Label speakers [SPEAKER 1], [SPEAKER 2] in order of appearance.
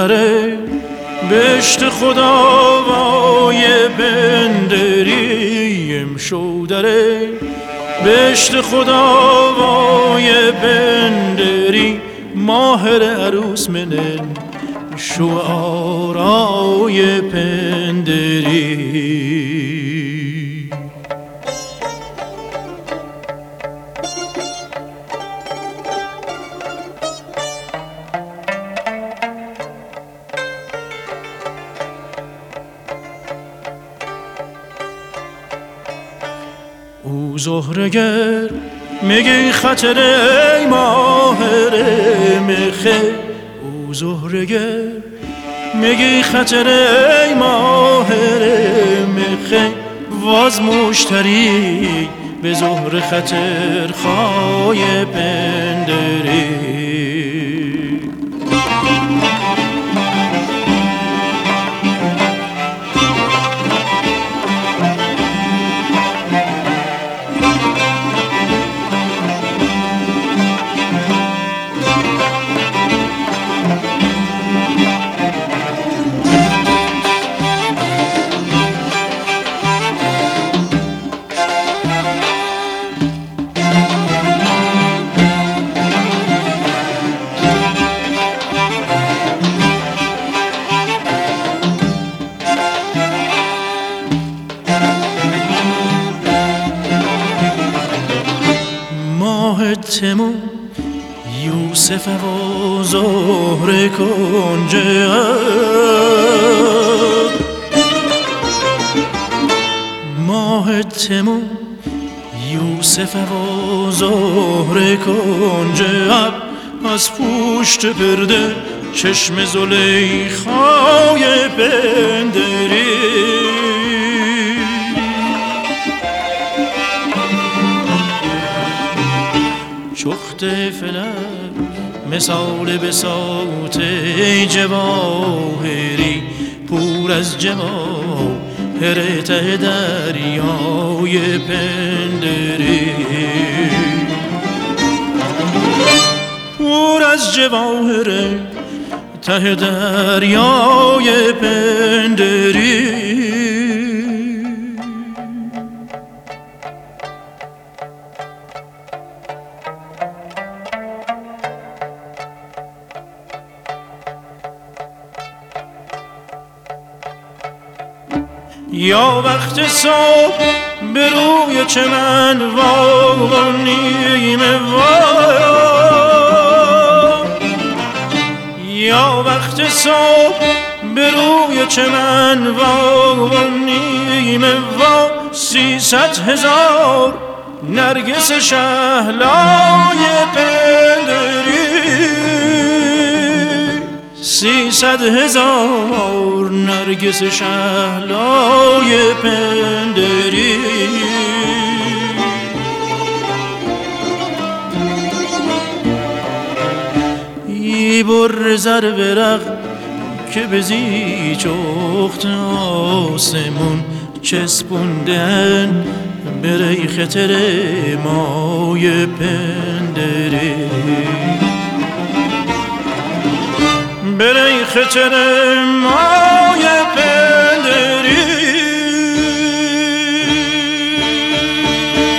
[SPEAKER 1] دره بهشت خداوای بندریم شو دره بهشت خداوای بندری ماهر عروس منن شو آرای پندری او زهرگر میگی خطر ای ماهر مخه او زهرگر میگی خطر ای ماهر مخه واز مشتری به زهر خطر خای پندری تمو یوسف و زهره کنجه ماه تمو یوسف و زهره کنجه از پشت پرده چشم زلیخای بندری چخت فلک مثال بساط جواهری پور از جواهر ته دریای پندری پور از جواهر ته دریای پندری یا وقت صبح به روی چمن وا و نیمه وا یا وقت صبح به روی چمن وا و نیمه وا 300,000 نرگس شهلای پندری 300,000 نرگس شهلای پندری ای بر زر برق که بزی چخت آسمون چسبوندن بری خطر مای پندری بری خطر مای